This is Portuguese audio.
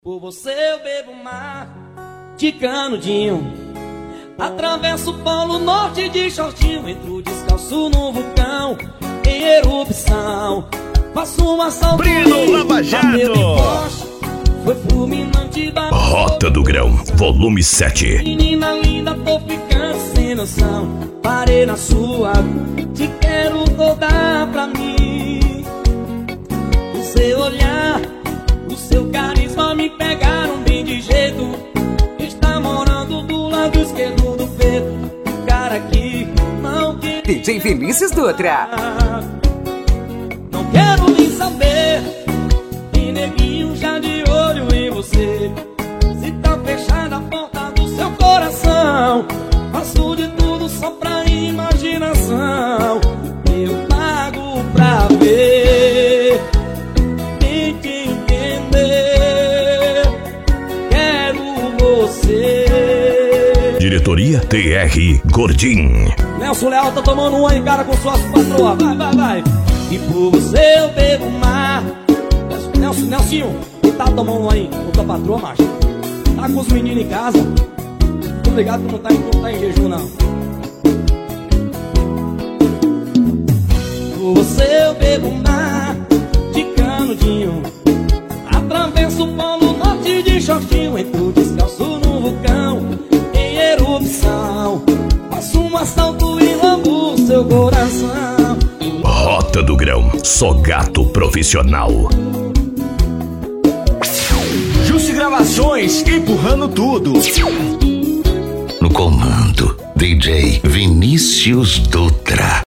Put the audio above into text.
Por você eu bebo mar de canudinho, atravesso o polo norte de shortinho, entro descalço no vulcão em erupção, faço um assalto Brino Lava Jato. Foi fulminante da Rota do Grão, volume 7. Menina linda, tô ficando sem noção, parei na sua, te quero toda pra mim. O seu olhar, o seu carisma me pegaram bem de jeito. Está morando do lado esquerdo do peito, o cara que não quer. DJ Vinícius Dutra. Não quero nem saber, e neguinho já de olho em você. Se tá fechada a porta do seu coração, faço de tudo só pra imaginação. Eu pago pra ver, tente entender, quero você. Diretoria TR Gordim. Nelson Leal tá tomando um em cara com suas patroas. Vai, vai, vai. E por você eu bebo mar. Nelsinho, ele tá tomando um aí com tua patroa, macho. Tá com os meninos em casa. Obrigado por não tá em jejum, não. Por você eu bebo mar de canudinho, atravesso o polo norte de shortinho, entro descalço no vulcão em erupção, faço um assalto e lambo seu coração. Rota do Grão, sou gato profissional. Jussi Gravações, empurrando tudo. No comando, DJ Vinícius Dutra.